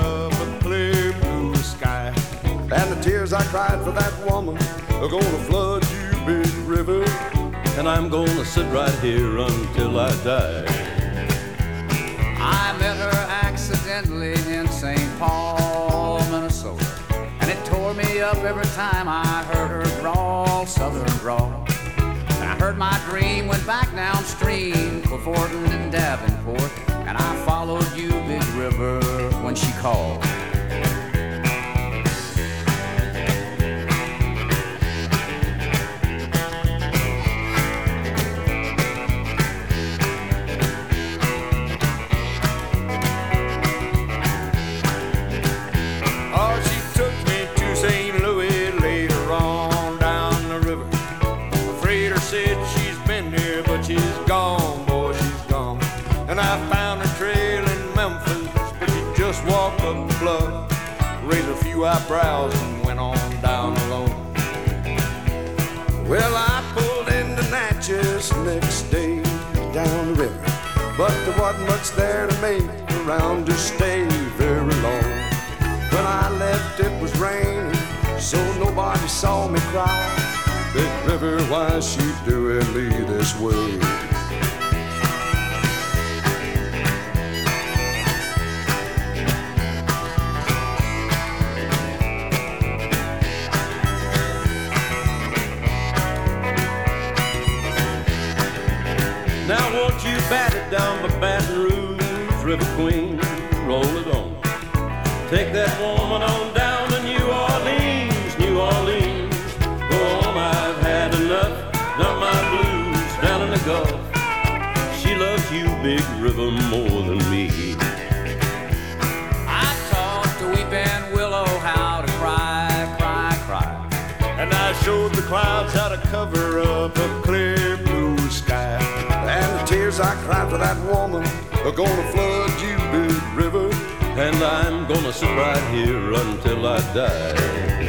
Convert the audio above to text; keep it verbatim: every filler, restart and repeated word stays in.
of a clear blue sky. And the tears I cried for that woman are gonna flood you, big river. And I'm gonna sit right here until I die. I met her accidentally in Saint Paul, Minnesota, and it tore me up every time I heard her drawl, southern drawl. And I heard my dream went back downstream for Fortin and Davenport, and I followed you, big river, when she called. Raised a few eyebrows and went on down alone. Well, I pulled into Natchez next day down the river, but there wasn't much there to make around to stay very long. When I left it was raining, so nobody saw me cry. Big river, why is she doing me this way? Now won't you bat it down by Baton Rouge, River Queen, roll it on. Take that woman on down to New Orleans, New Orleans. Go on, I've had enough, done my blues down in the Gulf. She loves you, big river, more than me. I taught the weeping willow how to cry, cry, cry. And I showed the clouds how to cover up a clear blue sky. And the tears I cried for that woman are gonna flood you, big river. And I'm gonna sit right here until I die.